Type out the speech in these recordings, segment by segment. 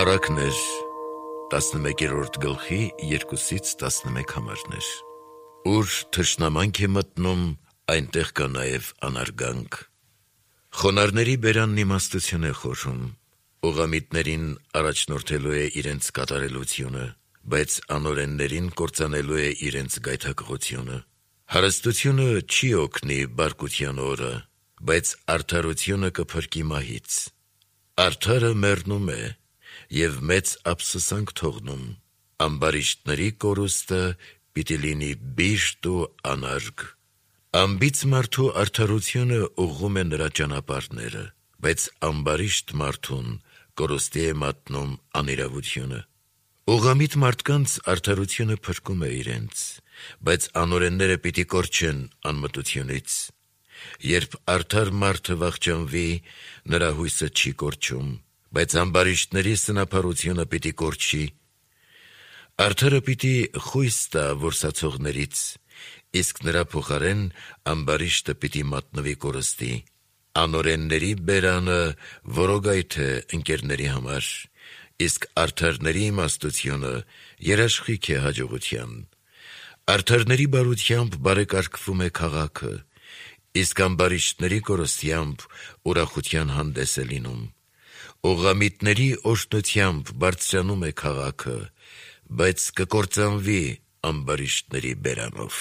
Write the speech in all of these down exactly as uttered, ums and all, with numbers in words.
Առակներ տասնմեկերորդ գլխի երկուսից տասնմեկ համարներ Ուր թշնամանք է մտնում, այնտեղ կա նաև անարգանք Խոնարհների բերանն իմաստություն է խորհում Ուղղամիտներին առաջնորդելու է իրենց կատարելությունը Բայց անօրեններին կործանելու է իրենց գայթակղությունը Հարստությունը չի օգնի բարկության օրը Բայց արդարությունը կփրկի մահից Արդարը մեռնում է Եվ մեծ ափսոսանք թողնում Ամբարիշտների կորուստը պիտի լինի բիշտ ու անարգ Անբիծ մարդու արդարությունը ուղղում է նրա ճանապարհները Բայց ամբարիշտ մարդուն կորուստի է մատնում անիրավությունը Ուղղամիտ մարդկանց արդարությունը փրկում է իրենց Բայց անօրենները պիտի կորչեն անմտությունից Երբ արդար մարդը վախճանվի, նրա հույսը չի կորչում Բայց ամբարիշտների սնափառությունը պիտի կորչի Արդարը պիտի խույս տա որսացողներից Իսկ նրա փոխարեն ամբարիշտը պիտի մատնվի կորստի Անօրենների բերանը որոգայթ է ընկերների համար Իսկ արդարների իմաստությունը երաշխիք է հաջողության Արդարների բարությամբ բարեկարգվում է քաղաքը Իսկ ամբարիշտների կորստությամբ ուրախության հանդես է լինում Ուղղամիտների օրհնությամբ բարձրանում է քաղաքը Բայց կկործանվի ամբարիշտների բերանով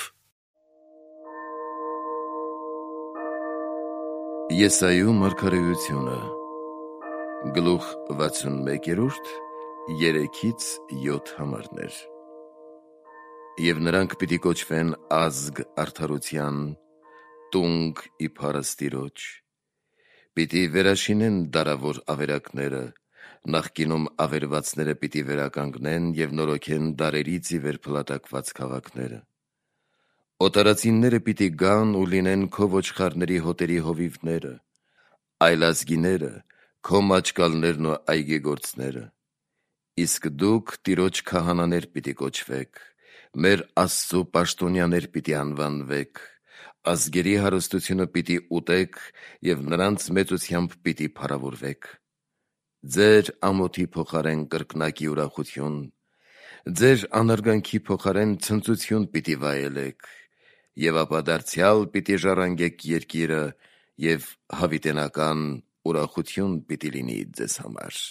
Եսայու մարգարեությունը Գլուխ վաթսունմեկերորդ երեքից յոթ համարներ Եվ նրանք պիտի կոչվեն ազգ արդարության, տունգ ի փառս Տիրոջ Պիտի վերաշինեն դարավոր ավերակները, նախկինում ավերվածները պիտի վերականգնեն և նորոգեն դարերից ի վեր փլատակված քաղաքները Օտարածինները պիտի գան ու լինեն քո ոչխարների հոտերի հովիվները, այլազգիները, քո մաճկալներն ու այգեգործները Իսկ դուք Տիրոջ քահանաներ պիտի կոչվեք, մեր Աստծու պաշտոնյաներ պիտի անվանվեք Ազգերի հարստությունը պիտի ուտեք և նրանց մեծությամբ պիտի փառավորվեք Ձեր ամոթի փոխարեն կրկնակի ուրախություն, ձեր անարգանքի փոխարեն ցնծություն պիտի վայելեք Եվ ապա դարձյալ պիտի ժառանգեք երկիրը և հավիտենական ուրախություն պիտի լինի ձեզ համար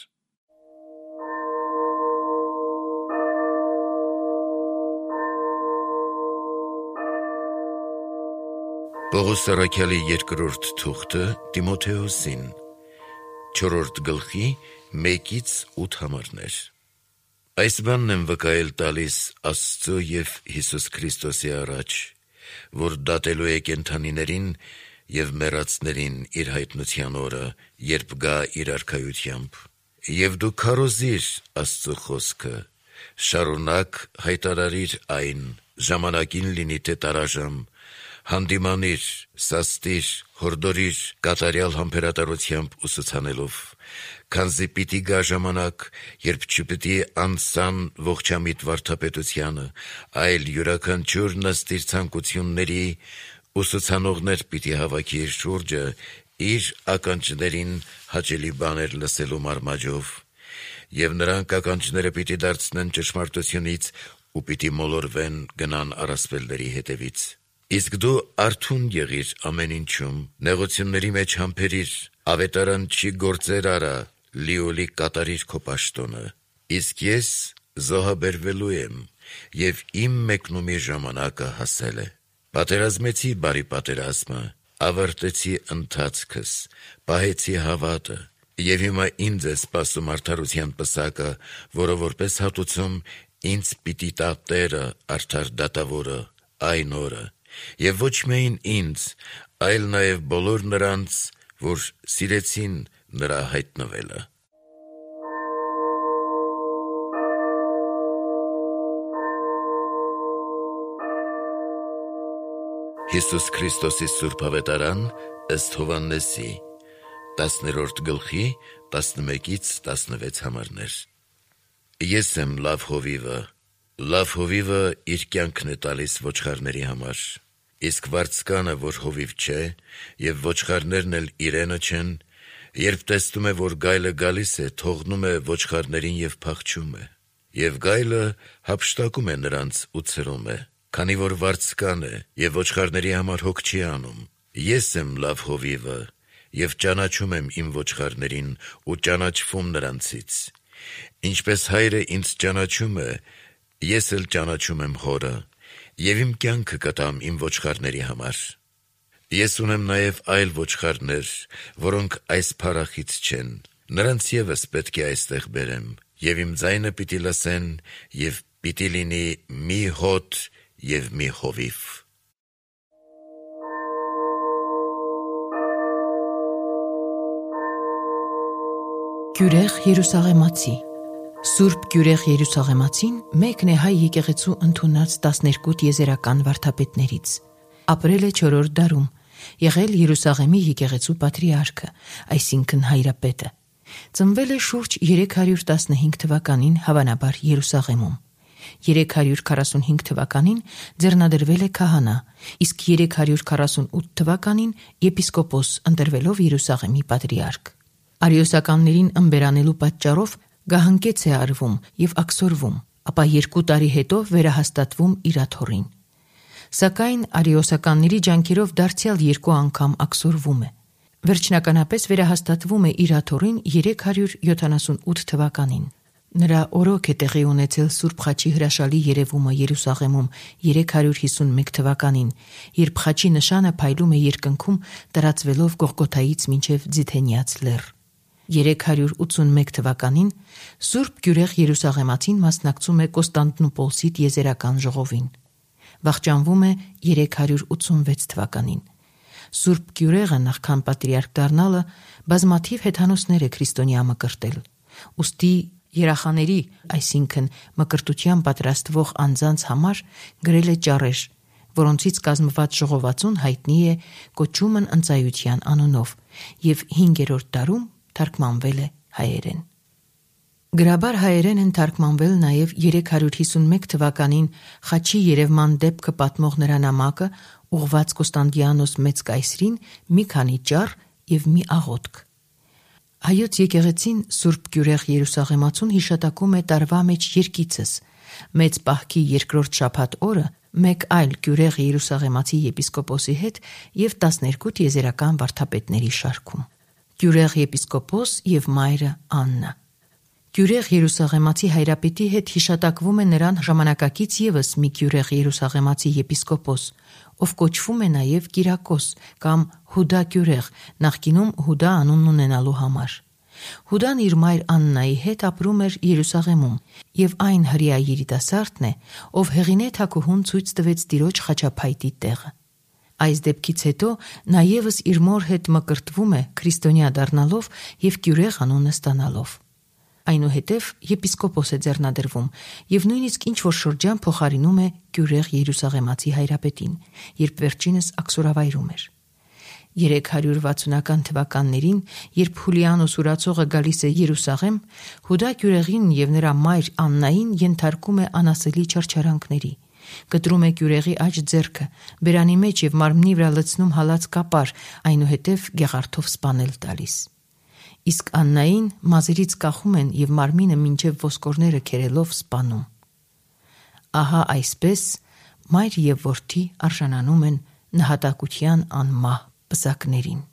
Պողոս առաքյալի երկրորդ թուղթը Տիմոթեոսին Չորրորդ գլխի մեկից ութ համարներ Այս բանն եմ վկայել տալիս Աստծո և Հիսուս Քրիստոսի առաջ, որ դատելու է կենդանիներին և մեռածներին իր հայտնության օրը, երբ գա իր արքայությամբ Եվ դու քարոզիր Աստծո խոսքը, շարունակ հայտարարիր այն, ժամանակին լինի թե տարաժամ Հանդիմանիր, սաստիր, հորդորիր կատարյալ համբերատարությամբ ուսուցանելով Քանզի պիտի գա ժամանակ, երբ չպիտի անսան ողջամիտ վարդապետությանը, այլ յուրաքանչյուր նստիր ցանկությունների ուսուցանողներ պիտի հավաքի իր շուրջը, իր ականջներին հաճելի բաներ լսելու մարմաջով Եվ նրանք ականջները պիտի դարձնեն ճշմարտությունից ու պիտի մոլորվեն գնան առասպելների հետևից Իսկ դու արթուն եղիր ամեն ինչում, նեղությունների մեջ համբերիր, ավետարանչի գործեր արա, լիովի կատարիր քո պաշտոնը Իսկ ես զոհաբերվելու եմ, և իմ մեկնումի ժամանակը հասել է Պատերազմեցի բարի պատերազմը, ավարտեցի ընթացքս, պահեցի հավատը Եվ հիմա ինձ է սպասում արդարության պսակը, որը որպես հատուցում ինձ պիտի տա Տերը արդար դատավորը այն օրը Եվ ոչ միայն ինձ, այլ նաև բոլոր նրանց, որ սիրեցին նրա հայտնվելը Հիսուս Քրիստոսի Սուրբ Ավետարան ըստ Հովհաննեսի տասներորդ գլխի տասնմեկից տասնվեց համարներ Ես եմ լավ հովիվը, լավ հովիվը իր կյանքն է տալիս ոչխարների համար Իսկ վարձկանը, որ հովիվ չէ, և ոչխարներն էլ իրենը չեն, Երբ տեսնում է, որ գայլը գալիս է, թողնում է ոչխարներին և փախչում է։ Եվ գայլը հափշտակում է նրանց ու ցրում է, քանի որ վարձկան է և ոչխարների համար հոգ չի անում։ Ես եմ լավ հովիվը և ճանաչում եմ իմ ոչխարներին ու ճանաչվում նրանցից։ Ինչպես հայրը ինձ ճանաչում է, ես էլ ճանաչում եմ հորը և իմ կյանքը կտամ իմ ոչխարների համար։ Ես ունեմ նաև այլ ոչխարներ, որոնք այս փառախից չեն, նրանց ևս պետք է այստեղ բերեմ, և իմ ձայնը պիտի լսեն, և պիտի լինի մի հոտ և մի հովիվ։ Գյուրեղ Երուսաղեմացի Սուրբ Գյուրեղ Երուսաղեմացին մեկն է հայ եկեղեցու ընդունած տասներկու տիեզերական վարդապետներից։ Ապրել է չորրորդ դարում, եղել Երուսաղեմի եկեղեցու պատրիարքը, այսինքն հայրապետը։ Ծնվել է շուրջ երեք հարյուր տասնհինգ թվականին հավանաբար Երուսաղեմում։ երեք հարյուր քառասունհինգ թվականին ձեռնադրվել է քահանա, իսկ երեք հարյուր քառասունութ թվականին եպիսկոպոս ընտրվելով Երուսաղեմի պատրիարք։ Արիոսականներին ըմբերանելու պատճառով գահընկեց է արվում և աքսորվում, ապա երկու տարի հետո վերահաստատվում իր աթոռին։ Սակայն արիոսականների ջանքերով դարձյալ երկու անգամ աքսորվում է։ Վերջնականապես վերահաստատվում է իր աթոռին երեք հարյուր յոթանասունութ թվականին։ Նրա օրոք է տեղի ունեցել Սուրբ Խաչի հրաշալի երևումը Երուսաղեմում երեք հարյուր հիսունմեկ թվականին, երբ խաչի նշանը փայլում է երկնքում, տարածվելով Գողգոթայից մինչև Ձիթենյաց լեռ։ երեք հարյուր ութսունմեկ թվականին Սուրբ Գյուրեղ Երուսաղեմացին մասնակցում է Կոստանդնուպոլսի տիեզերական ժողովին։ Վախճանվում է երեք հարյուր ութսունվեց թվականին։ Սուրբ Գյուրեղը նախքան պատրիարք դառնալը բազմաթիվ հեթանոսներ է քրիստոնյա մկրտել։ Ուստի երախաների, այսինքն մկրտության պատրաստվող անձանց համար գրել է ճառեր, որոնցից կազմված ժողովածուն հայտնի է Կոչումն ընծայության անունով և հինգերորդ դարում թարգմանվել է հայերեն։ Գրաբար հայերեն են թարգմանվել նաև երեք հարյուր հիսունմեկ թվականին խաչի երևման դեպքը պատմող նրա նամակը ուղված Կոստանդիանոս մեծ կայսրին, մի քանի ճառ և մի աղոթք։ Հայոց եկեղեցին Սուրբ Գյուրեղ Երուսաղեմացուն հիշատակում է տարվա մեջ երկիցս, Մեծ Պահքի երկրորդ շաբաթ օրը մեկ այլ Գյուրեղ Երուսաղեմացի եպիսկոպոսի հետ և տասներկու տիեզերական վարդապետների շարքում։ Գյուրեղ եպիսկոպոս և մայրը Աննա։ Գյուրեղ Երուսաղեմացի հայրապետի հետ հիշատակվում է նրան ժամանակակից ևս մի Գյուրեղ Երուսաղեմացի եպիսկոպոս, ով կոչվում է նաև Կիրակոս կամ Հուդա Գյուրեղ, նախկինում Հուդա անունն ունենալու համար։ Հուդան իր մայր Աննայի հետ ապրում էր Երուսաղեմում, և այն հրեա երիտասարդն է, ով հեղինե թագուհուն ցույց տվեց տիրոջ խաչափայտի տեղը։ Այս դեպքից հետո նա ևս իր մոր հետ մկրտվում է քրիստոնյա դառնալով և Գյուրեղ անունը ստանալով։ Այնուհետև եպիսկոպոս է ձեռնադրվում և նույնիսկ ինչ-որ շրջան փոխարինում է Գյուրեղ Երուսաղեմացի հայրապետին, երբ վերջինս աքսորավայրում էր։ երեք հարյուր վաթսունական թվականներին, երբ Հուլիանոս ուրացողը գալիս է Երուսաղեմ, Հուդա Գյուրեղին և նրա մայր Աննային ենթարկում է անասելի չարչարանքների, կտրում է Գյուրեղի աջ ձեռքը, բերանի մեջ և մարմնի վրա լցնում հալած կապար, այնուհետև գեղարդով սպանել տալիս։ Իսկ Աննային մազերից կախում են և մարմինը մինչև ոսկորները քերելով սպանում։ Ահա այսպես մայր և որդի արժանանում են նահատակության անմահ պսակներին։